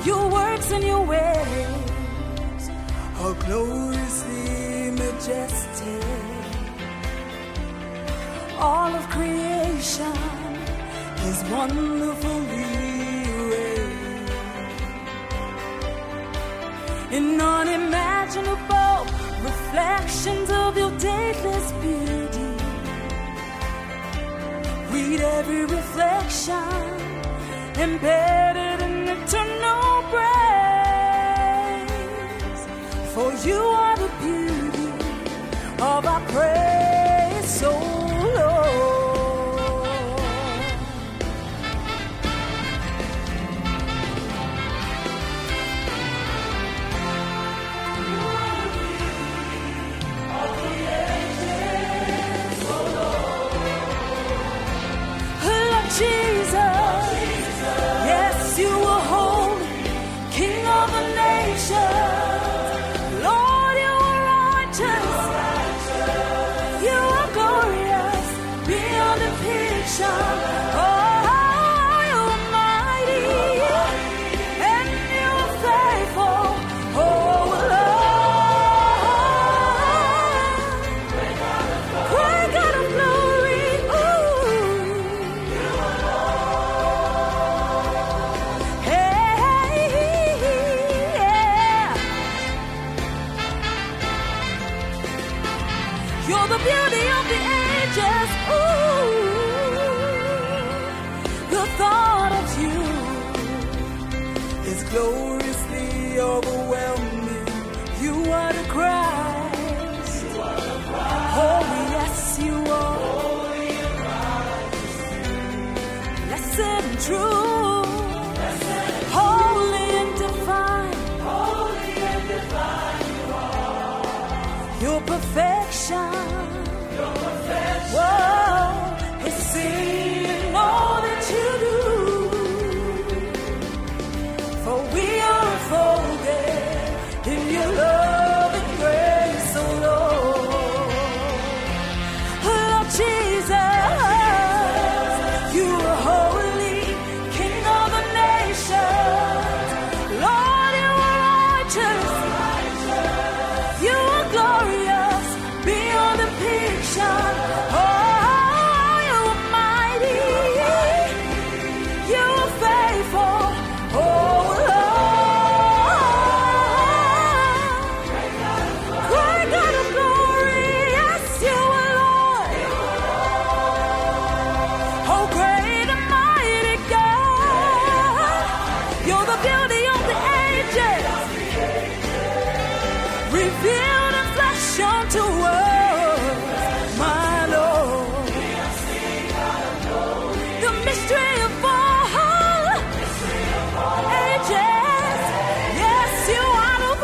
Your works and your ways are gloriously majestic. All of creation is wonderfully arrayed in unimaginable reflections of your dateless beauty. Read every reflection embedded in eternal praise. For you are the beauty of our praise, so Lord. Jesus, yes, you are holy, King of the nations. Lord, you are righteous, you are glorious, beyond a picture. Oh, you are mighty, and you are faithful. Oh, Lord, great God of glory. You're the beauty of the ages. Ooh, the thought of you is gloriously overwhelming. You are the Christ. Oh, yes, you are. Blessed and true. Holy and divine. Your perfection. Whoa, is seen in all that you do. For we are unfolded in your love and grace, oh Lord. Lord Jesus, you are holy, King of the nations. Lord, you are righteous. You are glorious, beyond the picture. Oh, you are mighty, you are faithful. Oh, Lord, great God of glory. Yes, you are Lord. Oh, great and mighty God, you're the beauty of the ages, revealed in flesh unto us, my Lord. The mystery of all ages. Yes, you are the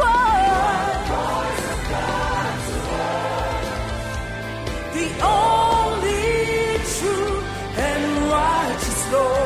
one, the only true and righteous Lord.